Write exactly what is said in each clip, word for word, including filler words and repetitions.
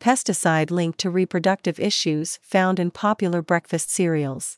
pesticide linked to reproductive issues found in popular breakfast cereals.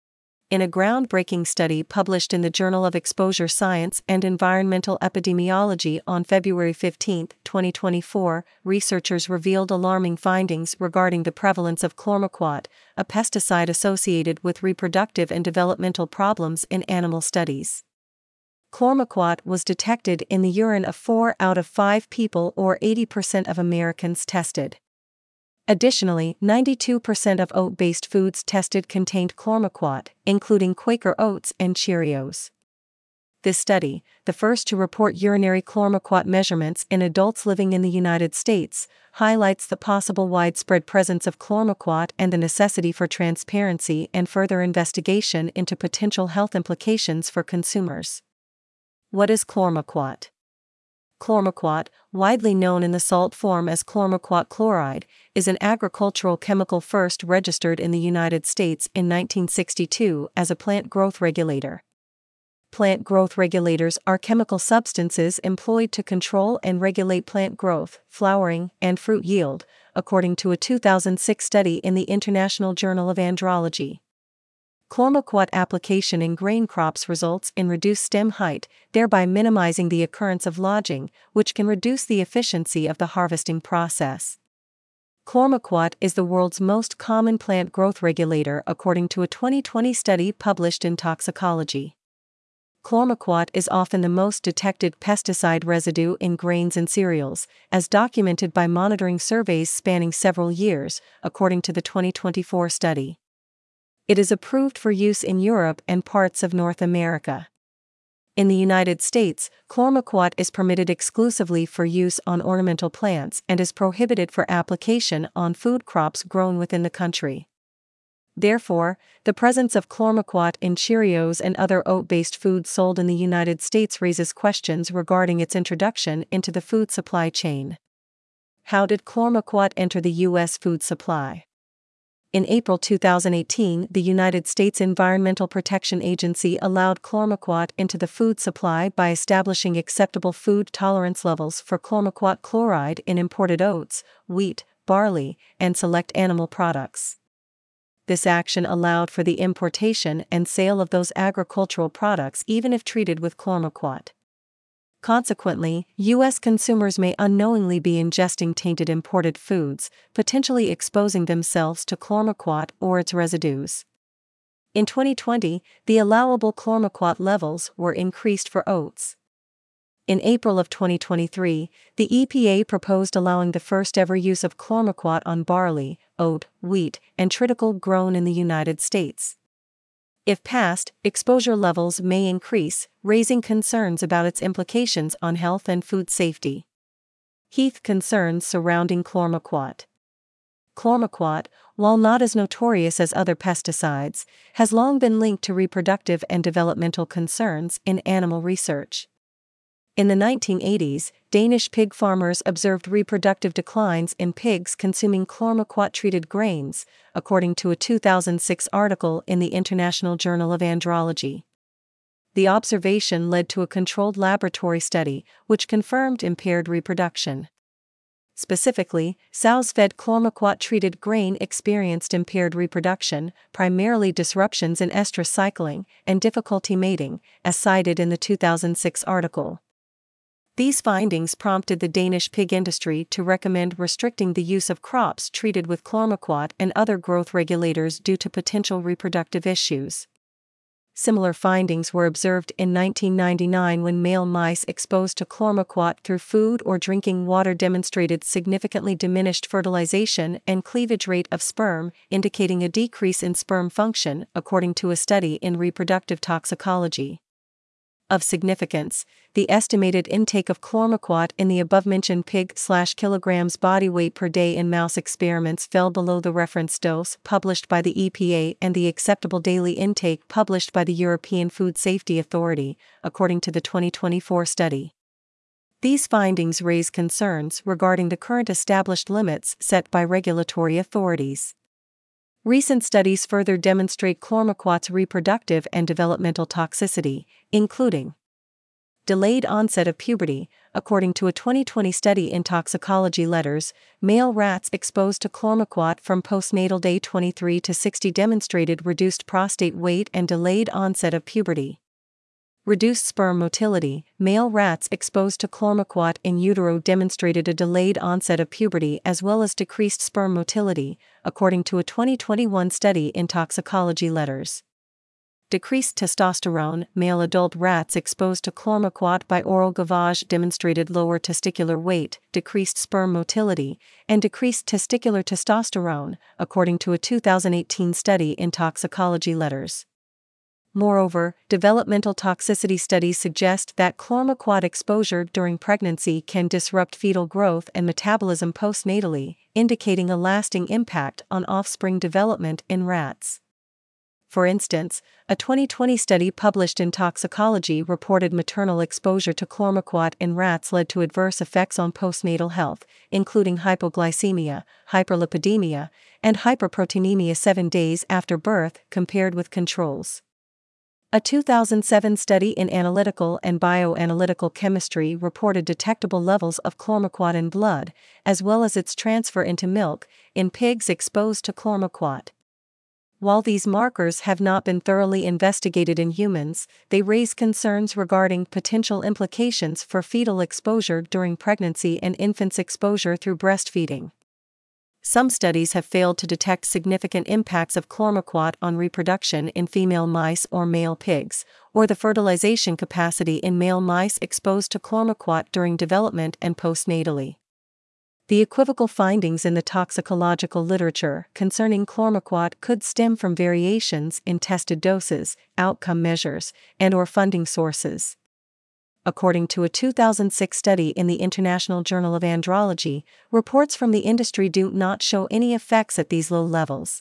In a groundbreaking study published in the Journal of Exposure Science and Environmental Epidemiology on February fifteenth, twenty twenty-four, researchers revealed alarming findings regarding the prevalence of chlormequat, a pesticide associated with reproductive and developmental problems in animal studies. Chlormequat was detected in the urine of four out of five people, or eighty percent of Americans tested. Additionally, ninety-two percent of oat-based foods tested contained chlormequat, including Quaker Oats and Cheerios. This study, the first to report urinary chlormequat measurements in adults living in the United States, highlights the possible widespread presence of chlormequat and the necessity for transparency and further investigation into potential health implications for consumers. What is chlormequat? Chlormequat, widely known in the salt form as chlormequat chloride, is an agricultural chemical first registered in the United States in nineteen sixty-two as a plant growth regulator. Plant growth regulators are chemical substances employed to control and regulate plant growth, flowering, and fruit yield, according to a two thousand six study in the International Journal of Andrology. Chlormequat application in grain crops results in reduced stem height, thereby minimizing the occurrence of lodging, which can reduce the efficiency of the harvesting process. Chlormequat is the world's most common plant growth regulator according to a twenty twenty study published in Toxicology. Chlormequat is often the most detected pesticide residue in grains and cereals, as documented by monitoring surveys spanning several years, according to the twenty twenty-four study. It is approved for use in Europe and parts of North America. In the United States, chlormequat is permitted exclusively for use on ornamental plants and is prohibited for application on food crops grown within the country. Therefore, the presence of chlormequat in Cheerios and other oat-based foods sold in the United States raises questions regarding its introduction into the food supply chain. How did chlormequat enter the U S food supply? In April two thousand eighteen, the United States Environmental Protection Agency allowed chlormequat into the food supply by establishing acceptable food tolerance levels for chlormequat chloride in imported oats, wheat, barley, and select animal products. This action allowed for the importation and sale of those agricultural products even if treated with chlormequat. Consequently, U S consumers may unknowingly be ingesting tainted imported foods, potentially exposing themselves to chlormequat or its residues. In twenty twenty, the allowable chlormequat levels were increased for oats. In April of twenty twenty-three, the E P A proposed allowing the first-ever use of chlormequat on barley, oat, wheat, and triticale grown in the United States. If passed, exposure levels may increase, raising concerns about its implications on health and food safety. Heath concerns surrounding chlormequat. Chlormequat, while not as notorious as other pesticides, has long been linked to reproductive and developmental concerns in animal research. In the nineteen eighties, Danish pig farmers observed reproductive declines in pigs consuming chlormequat-treated grains, according to a two thousand six article in the International Journal of Andrology. The observation led to a controlled laboratory study, which confirmed impaired reproduction. Specifically, sows fed chlormequat-treated grain experienced impaired reproduction, primarily disruptions in estrus cycling, and difficulty mating, as cited in the two thousand six article. These findings prompted the Danish pig industry to recommend restricting the use of crops treated with chlormequat and other growth regulators due to potential reproductive issues. Similar findings were observed in nineteen ninety-nine when male mice exposed to chlormequat through food or drinking water demonstrated significantly diminished fertilization and cleavage rate of sperm, indicating a decrease in sperm function, according to a study in Reproductive Toxicology. Of significance, the estimated intake of chlormequat in the above-mentioned pig/kilograms body weight per day in mouse experiments fell below the reference dose published by the E P A and the acceptable daily intake published by the European Food Safety Authority, according to the twenty twenty-four study. These findings raise concerns regarding the current established limits set by regulatory authorities. Recent studies further demonstrate chlormequat's reproductive and developmental toxicity, including delayed onset of puberty. According to a twenty twenty study in Toxicology Letters, male rats exposed to chlormequat from postnatal day twenty-three to sixty demonstrated reduced prostate weight and delayed onset of puberty. Reduced sperm motility. Male rats exposed to chlormequat in utero demonstrated a delayed onset of puberty as well as decreased sperm motility, according to a twenty twenty-one study in Toxicology Letters. Decreased testosterone. Male adult rats exposed to chlormequat by oral gavage demonstrated lower testicular weight, decreased sperm motility, and decreased testicular testosterone, according to a two thousand eighteen study in Toxicology Letters. Moreover, developmental toxicity studies suggest that chlormequat exposure during pregnancy can disrupt fetal growth and metabolism postnatally, indicating a lasting impact on offspring development in rats. For instance, a twenty twenty study published in Toxicology reported maternal exposure to chlormequat in rats led to adverse effects on postnatal health, including hypoglycemia, hyperlipidemia, and hyperproteinemia seven days after birth compared with controls. A two thousand seven study in Analytical and Bioanalytical Chemistry reported detectable levels of chlormequat in blood, as well as its transfer into milk, in pigs exposed to chlormequat. While these markers have not been thoroughly investigated in humans, they raise concerns regarding potential implications for fetal exposure during pregnancy and infants' exposure through breastfeeding. Some studies have failed to detect significant impacts of chlormequat on reproduction in female mice or male pigs, or the fertilization capacity in male mice exposed to chlormequat during development and postnatally. The equivocal findings in the toxicological literature concerning chlormequat could stem from variations in tested doses, outcome measures, and/or funding sources. According to a two thousand six study in the International Journal of Andrology, reports from the industry do not show any effects at these low levels.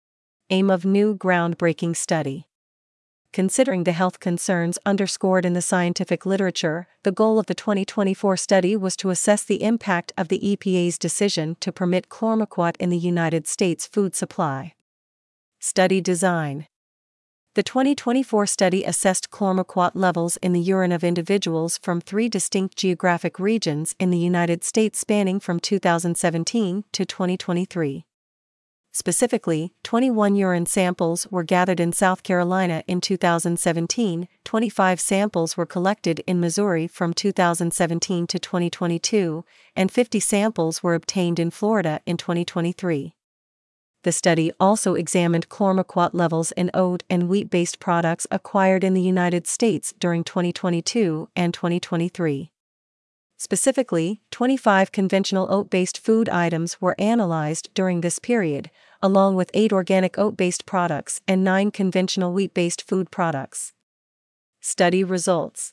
Aim of new groundbreaking study. Considering the health concerns underscored in the scientific literature, the goal of the twenty twenty-four study was to assess the impact of the E P A's decision to permit chlormequat in the United States food supply. Study design. The twenty twenty-four study assessed chlormequat levels in the urine of individuals from three distinct geographic regions in the United States spanning from two thousand seventeen to twenty twenty-three. Specifically, twenty-one urine samples were gathered in South Carolina in two thousand seventeen, twenty-five samples were collected in Missouri from two thousand seventeen to twenty twenty-two, and fifty samples were obtained in Florida in twenty twenty-three. The study also examined chlormequat levels in oat and wheat-based products acquired in the United States during twenty twenty-two and twenty twenty-three. Specifically, twenty-five conventional oat-based food items were analyzed during this period, along with eight organic oat-based products and nine conventional wheat-based food products. Study results.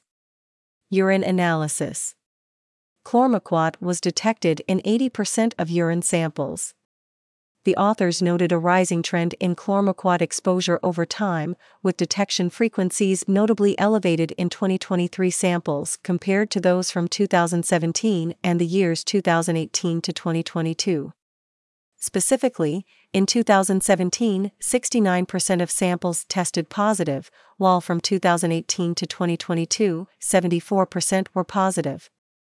Urine analysis. Chlormequat was detected in eighty percent of urine samples. The authors noted a rising trend in chlormequat exposure over time, with detection frequencies notably elevated in twenty twenty-three samples compared to those from two thousand seventeen and the years two thousand eighteen to twenty twenty-two. Specifically, in two thousand seventeen, sixty-nine percent of samples tested positive, while from two thousand eighteen to twenty twenty-two, seventy-four percent were positive.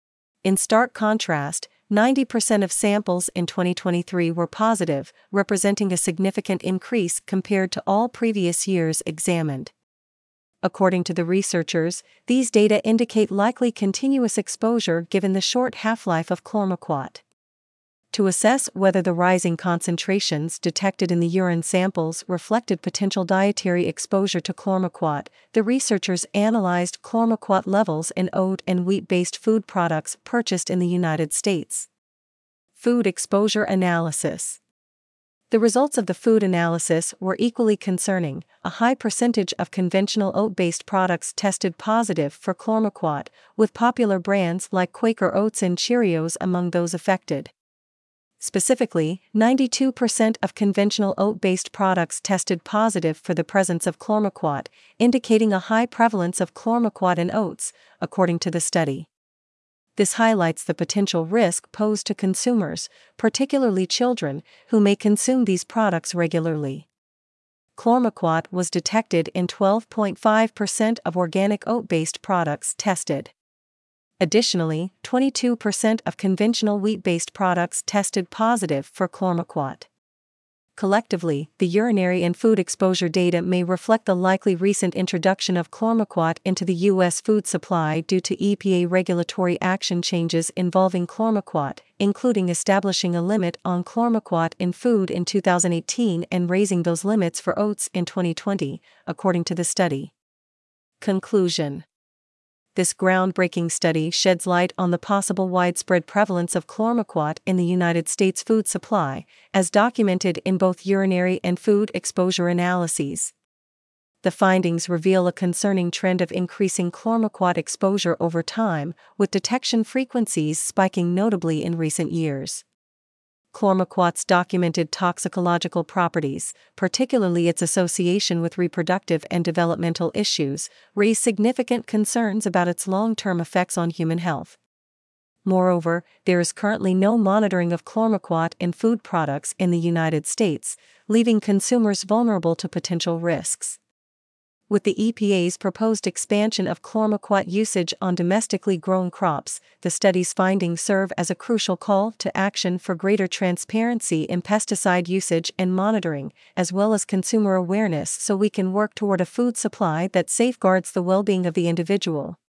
In stark contrast, ninety percent of samples in twenty twenty-three were positive, representing a significant increase compared to all previous years examined. According to the researchers, these data indicate likely continuous exposure given the short half-life of chlormequat. To assess whether the rising concentrations detected in the urine samples reflected potential dietary exposure to chlormequat, the researchers analyzed chlormequat levels in oat and wheat-based food products purchased in the United States. Food exposure analysis. The results of the food analysis were equally concerning. A high percentage of conventional oat-based products tested positive for chlormequat, with popular brands like Quaker Oats and Cheerios among those affected. Specifically, ninety-two percent of conventional oat-based products tested positive for the presence of chlormequat, indicating a high prevalence of chlormequat in oats, according to the study. This highlights the potential risk posed to consumers, particularly children, who may consume these products regularly. Chlormequat was detected in twelve point five percent of organic oat-based products tested. Additionally, twenty-two percent of conventional wheat-based products tested positive for Chlormequat. Collectively, the urinary and food exposure data may reflect the likely recent introduction of Chlormequat into the U S food supply due to E P A regulatory action changes involving Chlormequat, including establishing a limit on Chlormequat in food in two thousand eighteen and raising those limits for oats in twenty twenty, according to the study. Conclusion: this groundbreaking study sheds light on the possible widespread prevalence of Chlormequat in the United States food supply, as documented in both urinary and food exposure analyses. The findings reveal a concerning trend of increasing Chlormequat exposure over time, with detection frequencies spiking notably in recent years. Chlormequat's documented toxicological properties, particularly its association with reproductive and developmental issues, raise significant concerns about its long-term effects on human health. Moreover, there is currently no monitoring of Chlormequat in food products in the United States, leaving consumers vulnerable to potential risks. With the E P A's proposed expansion of Chlormequat usage on domestically grown crops, the study's findings serve as a crucial call to action for greater transparency in pesticide usage and monitoring, as well as consumer awareness, so we can work toward a food supply that safeguards the well-being of the individual.